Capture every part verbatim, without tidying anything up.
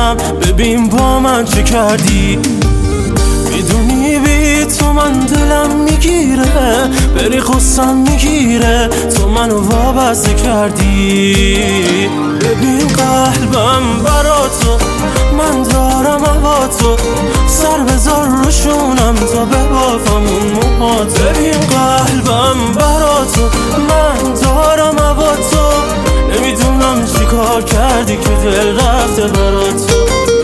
میگیرم، ببین با من چه کردی. میدونی بی تو من دلم میگیره، بری قصم میگیره، تو منو وابسته کردی. ببین قلبم برا تو، من دارم هوا تو، سر بذار روشونم تا ببافم اون موهات. ببین قلبم برا تو، من دارم هوا تو، نمیدونم چی کار کردی که دل رفته برا تو.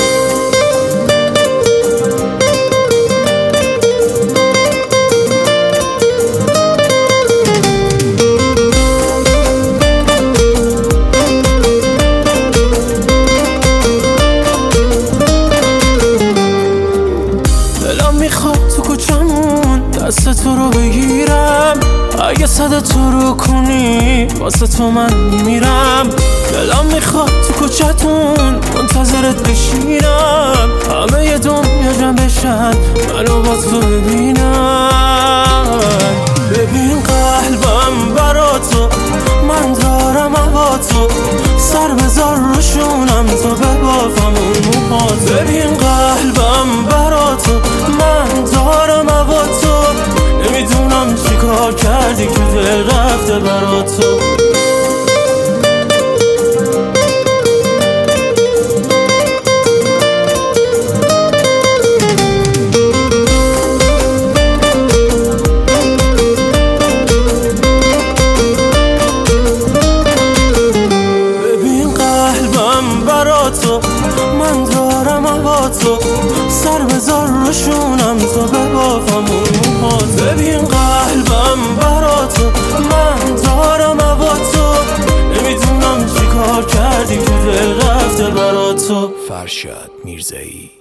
میخواد تو کچمون دست تو رو بگیرم، اگه صد تو رو کنی واسه تو من میمیرم. دلم میخواد تو کچتون منتظرت بشینم، همه یه دنیا جمع بشن منو با تو ببینم. ببین قلبم برا تو، من دارم هوا تو، سر بذار روشونم تا ببافم اون موهات. ببین قلبم برا تو، من دارم هوا تو، نمیدونم چی کار کردی که دل رفته برا تو. ببین قلبم برا تو، من دارم هوا تو، سر بذار روشونم تا ببافم اون موهات. ببین قلبم برا تو، من دارم هوا تو، نمیدونم چی کار کردی که دل رفته برا تو. فرشاد میرزایی.